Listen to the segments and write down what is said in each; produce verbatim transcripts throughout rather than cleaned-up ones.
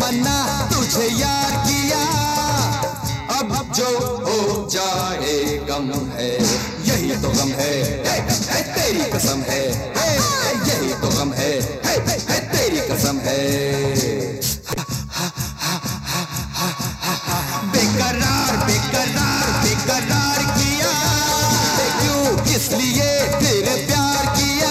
मना तुझे यार किया, अब जो हो जाए गम है, यही तो गम है, है, है तेरी कसम है, है, यही तो गम है, है, है तेरी कसम है। बेकरार बेकरार बेकरार किया, क्यों किस लिए तेरे प्यार किया।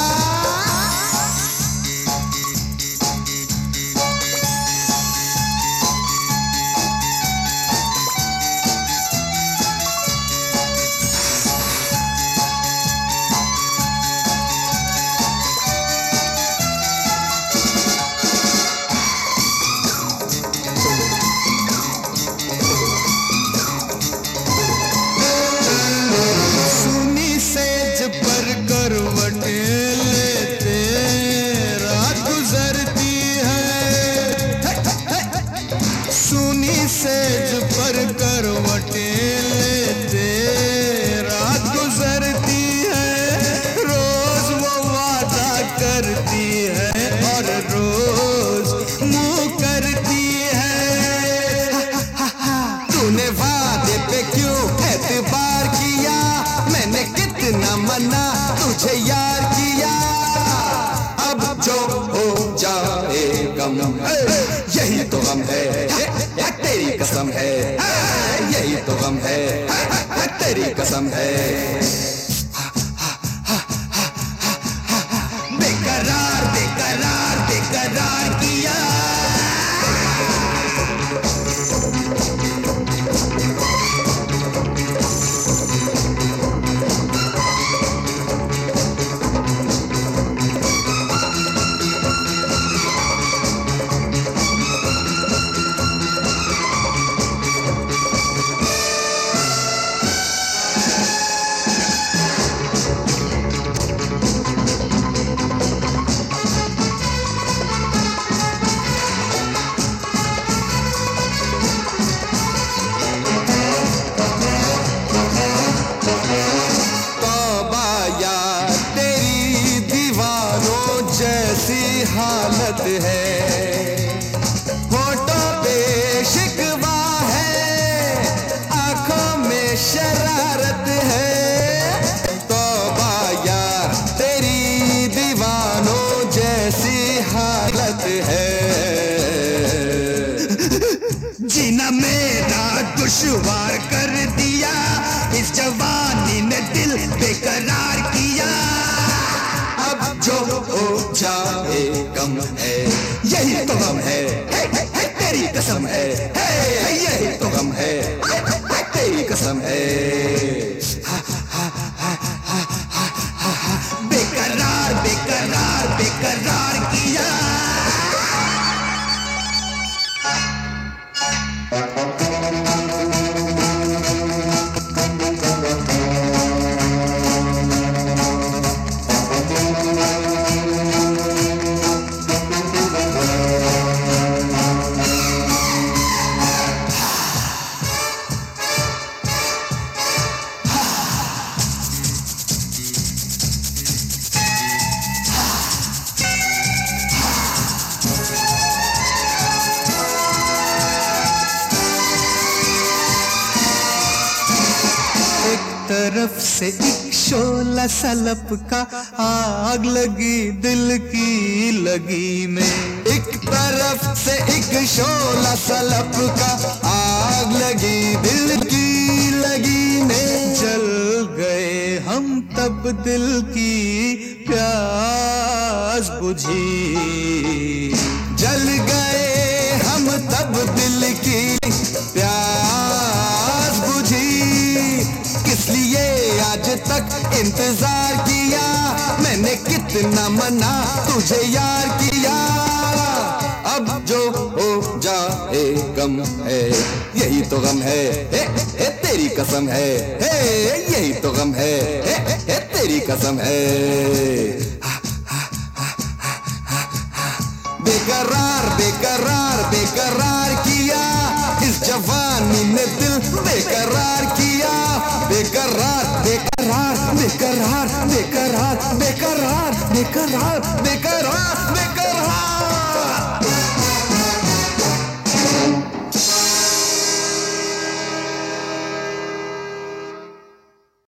सेज पर करवटें लेते रात गुजरती है, रोज वो वादा करती है और रोज मुँह करती है। तूने वादे पे क्यों एतबार किया, मैंने कितना मना तुझे यार किया, अब जो हो जाए गम है, यही तो गम है, तेरी कसम है, यही तो गम है, तेरी कसम है। बेकरार बेकरार बेकरार किया। हालत है होठों पे शिकवा है, आंखों में शरारत है, तौबा यार तेरी दीवानों जैसी हालत है। जीना मेरा दुश्वार कर दिया, इस जवानी ने दिल बेकरार किया, अब जो हो जाए गम है, यही तो गम है, है, है तेरी कसम है, है, यही तो गम है, है, है तेरी कसम है। बेकरार बेकरार बेकरार किया। तरफ से एक शोला सलप का आग लगी दिल की लगी में, एक तरफ से एक शोला सलप का आग लगी दिल की लगी में, जल गए हम तब दिल की प्यास बुझी, जल गए हम तब दिल की प्यास बुझी, इसलिए आज तक इंतजार किया, मैंने कितना मना तुझे यार किया, अब जो हो जाए गम है, यही तो गम है, है, है तेरी कसम है, है यही तो गम है, है, है तेरी कसम है। बेकरार बेकरार बेकरार किया, इस जवानी ने दिल बेकरार किया, बेकरार बेकरार बेकरार बेकरार बेकरार बेकरार बेकरार